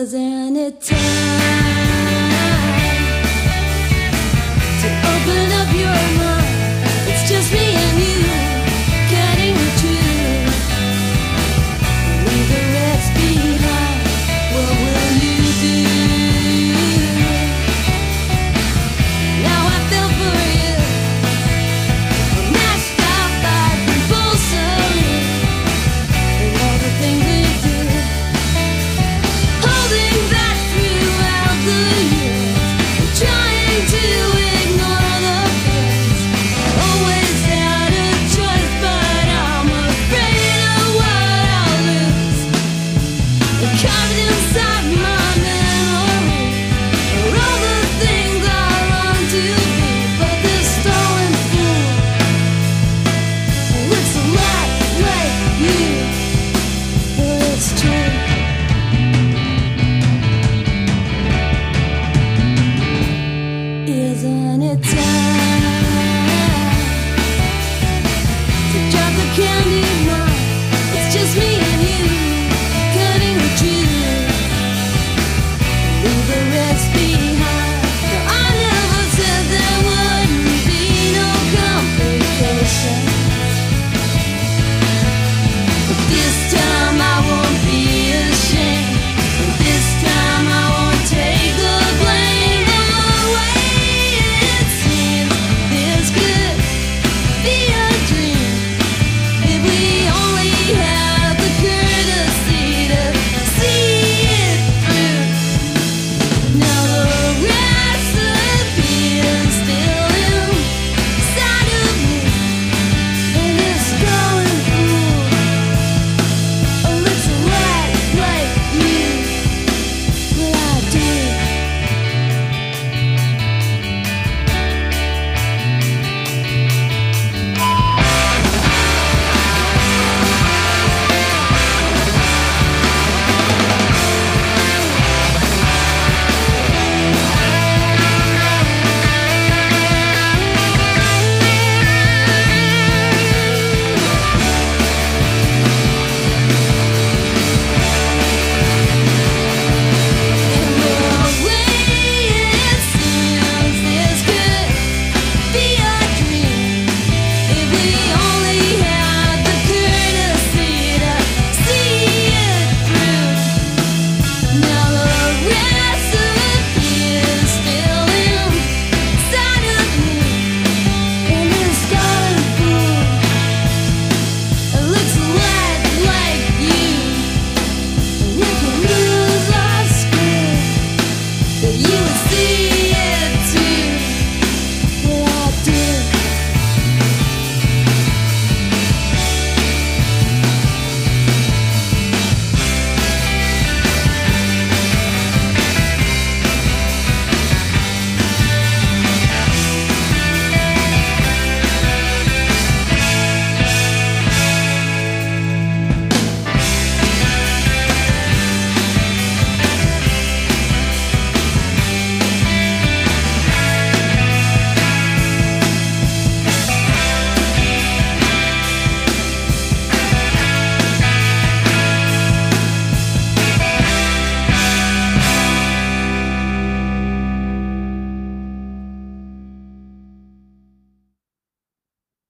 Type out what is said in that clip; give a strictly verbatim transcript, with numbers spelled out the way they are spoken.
Isn't it time to open up your mind? It's just me and you, cutting the truth. Leave the rest behind. What will you do? Now I fell for you, mashed up by compulsory, and all the things we do, holding back throughout the years, trying to ignore the fears. Always had a choice, but I'm afraid of what I'll lose. Carved inside my memory are all the things I long to be, but this stolen fool looks a lot like you. Well, it's true. Isn't it time